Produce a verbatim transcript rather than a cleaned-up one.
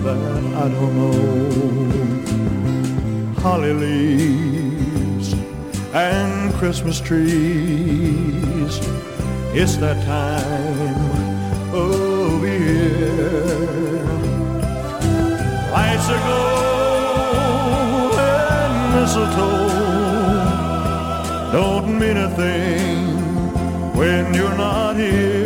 that I don't know. Holly leaves and Christmas trees, it's that time of year. Lights aglow and mistletoe don't mean a thing when you're not here.